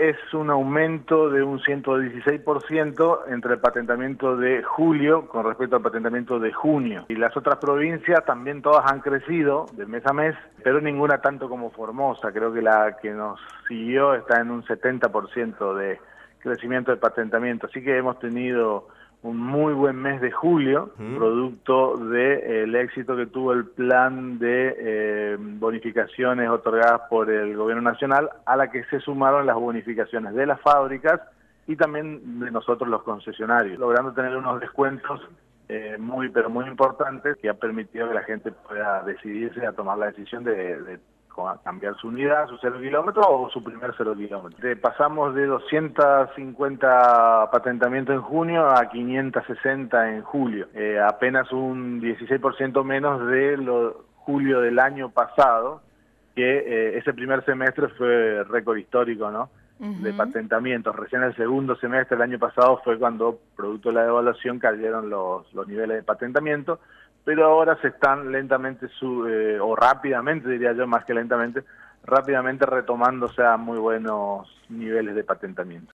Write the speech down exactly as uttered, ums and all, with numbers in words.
es un aumento de un ciento dieciséis por ciento entre el patentamiento de julio con respecto al patentamiento de junio. Y las otras provincias también todas han crecido de mes a mes, pero ninguna tanto como Formosa. Creo que la que nos siguió está en un setenta por ciento de crecimiento de patentamiento. Así que hemos tenido un muy buen mes de julio, ¿Mm? producto del de, eh, éxito que tuvo el plan de eh, bonificaciones otorgadas por el Gobierno Nacional, a la que se sumaron las bonificaciones de las fábricas y también de nosotros los concesionarios, logrando tener unos descuentos eh, muy pero muy importantes que ha permitido que la gente pueda decidirse a tomar la decisión de, de cambiar su unidad, su cero kilómetros o su primer cero kilómetros. De, pasamos de doscientos cincuenta patentamientos en junio a quinientos sesenta en julio, eh, apenas un dieciséis por ciento menos de lo, julio del año pasado, que eh, ese primer semestre fue récord histórico, ¿no? Uh-huh. De patentamientos. Recién el segundo semestre del año pasado fue cuando, producto de la devaluación, cayeron los, los niveles de patentamiento, pero ahora se están lentamente, su, eh, o rápidamente, diría yo, más que lentamente, rápidamente retomándose a muy buenos niveles de patentamiento.